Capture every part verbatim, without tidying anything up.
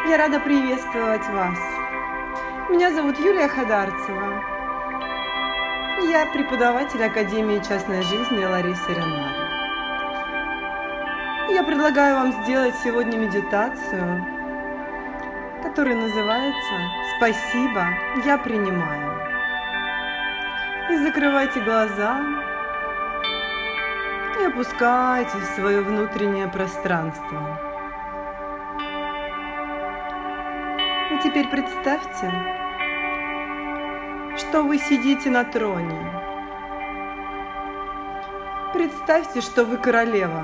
Я рада приветствовать вас. Меня зовут Юлия Хадарцева. Я преподаватель Академии частной жизни Ларисы Ренар. Я предлагаю вам сделать сегодня медитацию, которая называется «Спасибо, я принимаю». И закрывайте глаза и опускайтесь в свое внутреннее пространство. И теперь представьте, что вы сидите на троне. Представьте, что вы королева.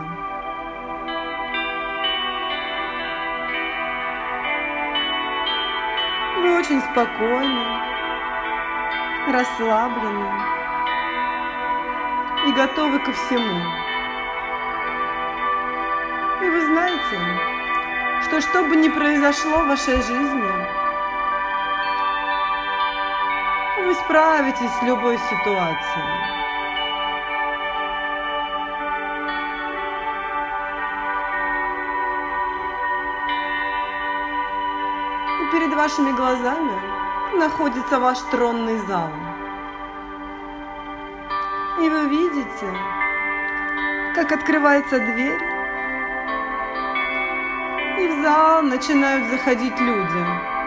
Вы очень спокойны, расслаблены и готовы ко всему. И вы знаете, что что бы ни произошло в вашей жизни, вы справитесь с любой ситуацией. И перед вашими глазами находится ваш тронный зал. И вы видите, как открывается дверь, и в зал начинают заходить люди.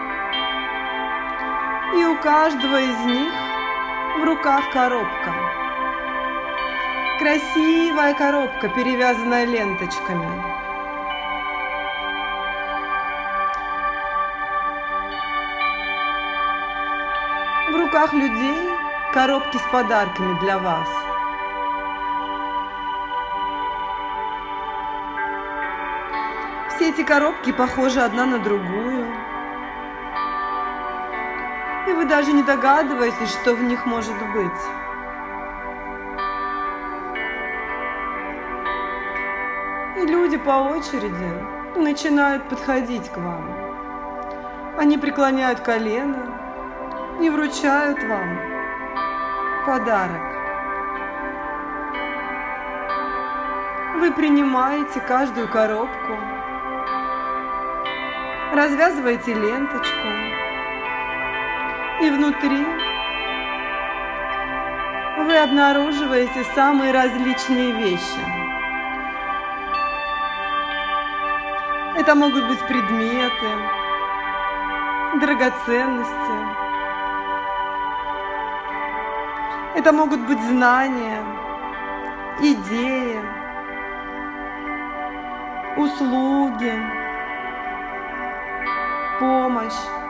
И у каждого из них в руках коробка. Красивая коробка, перевязанная ленточками. В руках людей коробки с подарками для вас. Все эти коробки похожи одна на другую. И вы даже не догадываетесь, что в них может быть. И люди по очереди начинают подходить к вам. Они преклоняют колено и вручают вам подарок. Вы принимаете каждую коробку, развязываете ленточку, и внутри вы обнаруживаете самые различные вещи. Это могут быть предметы, драгоценности. Это могут быть знания, идеи, услуги, помощь,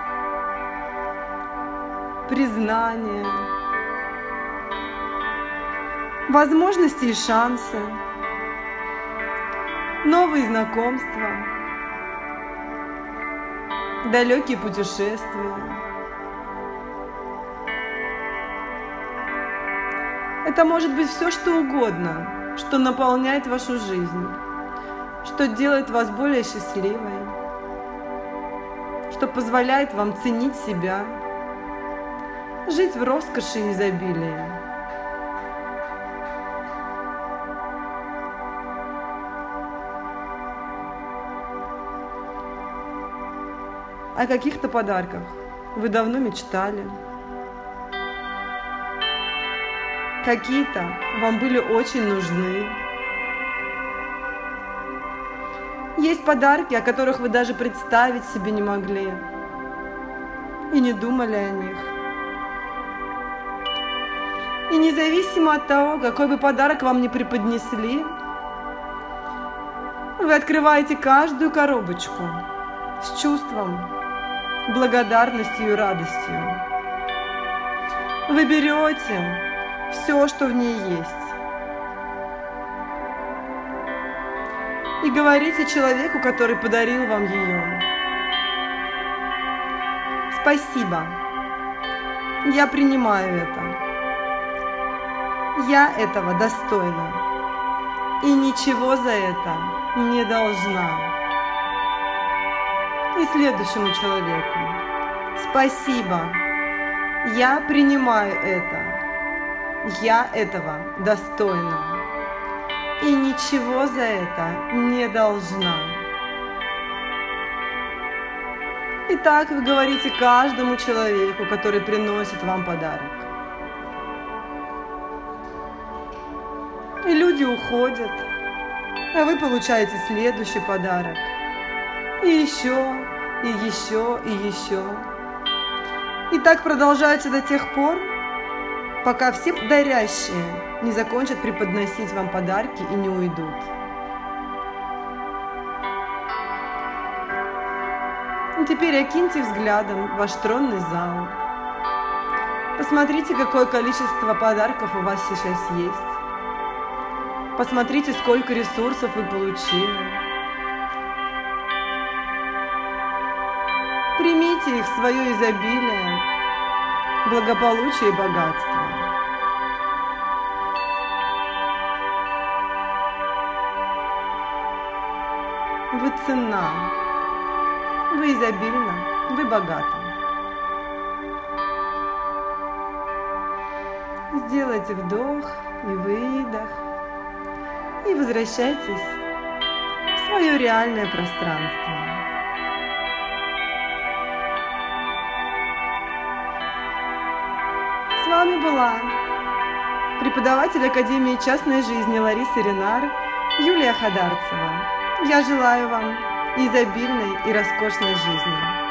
признание, возможности и шансы, новые знакомства, далекие путешествия. Это может быть все, что угодно, что наполняет вашу жизнь, что делает вас более счастливой, что позволяет вам ценить себя, жить в роскоши и изобилии. О каких-то подарках вы давно мечтали. Какие-то вам были очень нужны. Есть подарки, о которых вы даже представить себе не могли и не думали о них. И независимо от того, какой бы подарок вам ни преподнесли, вы открываете каждую коробочку с чувством, благодарностью и радостью. Вы берете все, что в ней есть, и говорите человеку, который подарил вам ее: «Спасибо, я принимаю это. Я этого достойна и ничего за это не должна». И следующему человеку: «Спасибо, я принимаю это. Я этого достойна и ничего за это не должна». И так вы говорите каждому человеку, который приносит вам подарок. И люди уходят, а вы получаете следующий подарок. И еще, и еще, и еще. И так продолжается до тех пор, пока все дарящие не закончат преподносить вам подарки и не уйдут. И теперь окиньте взглядом ваш тронный зал. Посмотрите, какое количество подарков у вас сейчас есть. Посмотрите, сколько ресурсов вы получили. Примите их в свое изобилие, благополучие и богатство. Вы ценна, вы изобильна, вы богата. Сделайте вдох и выдох. И возвращайтесь в свое реальное пространство. С вами была преподаватель Академии частной жизни Лариса Ренар Юлия Ходарцева. Я желаю вам изобильной и роскошной жизни.